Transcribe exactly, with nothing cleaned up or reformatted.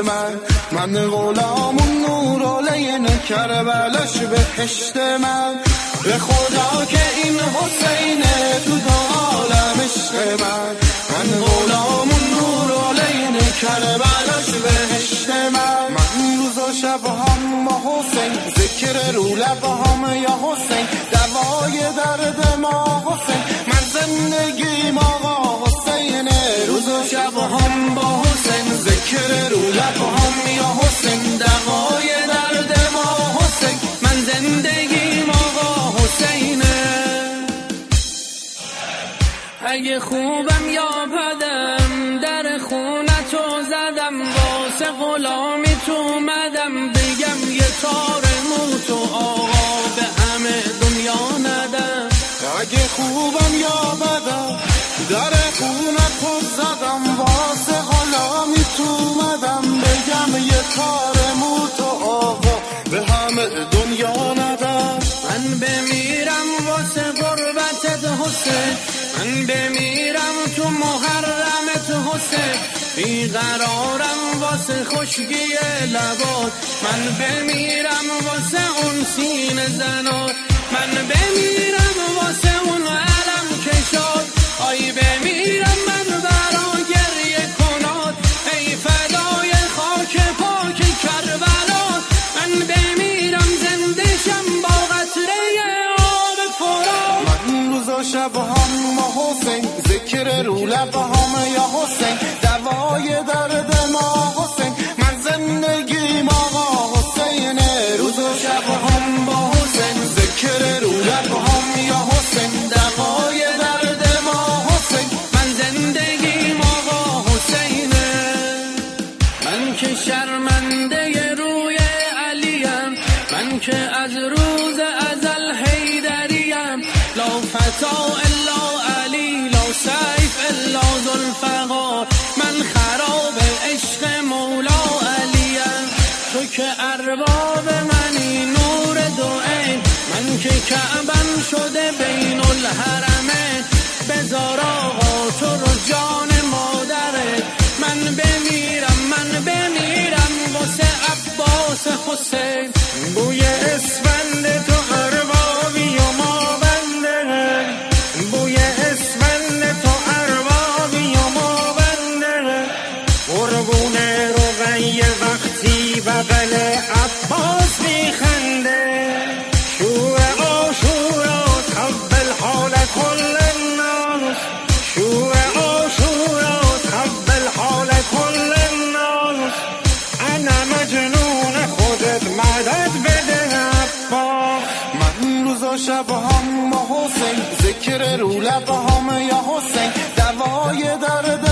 من، من غلام نورالعین کربلاش بهشت من. به خدا که این حسینه تو دو عالم عشق من، من غلام نورالعین کربلاش بهشت من. من روز و شب هم با حسین، ذکر رو لب هم یا حسین، دوای درد ما حسین، من زندگیم آقا حسین. روز و شب هم با حسین، ذکر رو لب هم یا حسین، دوای درد ما حسین، من زندگیم آقا حسین. اگه خوبم یا بدم در خونتو زدم، واسه غلامی تو مدم، بگم یه تار موتو آقا به همه دنیا ندم. اگه خوبم یا بدم در خونتو زدم، واسه غلامی تو مدم، بگم یه تار موتو آقا به همه دنیا ندم. من بمیرم واسه غربتت حسین، من بمیرم تو محرمت حسین، بیقرارم واسه خشکی لبات، من بمیرم واسه اون سینه زنات، من بمیرم واسه اون علم کشات، آی بمیرم من برا گریه کنات، ای فدای خاک پاک کربلات، من بمیرم زنده شم با قطره آب فرات. من روز و شب هم با حسین، ذکر رو لب هم یا حسین، دوای درد ما حسین، من زندگیم آقا حسین. روز و شب هم با حسین، ذکر رو لب هم یا حسین، دوای درد ما حسین، من زندگیم آقا حسین. من که شرمنده روی علیم، من که از روز ازل حیدریم، لا فتا الا علی، لا سیف الا ذوالفقار، من خراب عشق مولا علیم. تو که ارباب منی نور دو عین، من که کعبم شده بین الحرمین، بذار آقا تو رو جان مادره، من بمیرم من بمیرم واسه عباس حسین. بوی اسفند تو اربابی و ما بنده، بوی اسفند تو اربابی و ما بنده، قربون رقیه وقتی بغل عباس میخنده، شوع عاشورا تحول حال کل الناس، شوع عاشورا تحول حال کل الناس، انا مجنون خودت مدد بده عباس. من روز و شب هم با حسین، ذکر رو لب هم یا حسین، دوای درد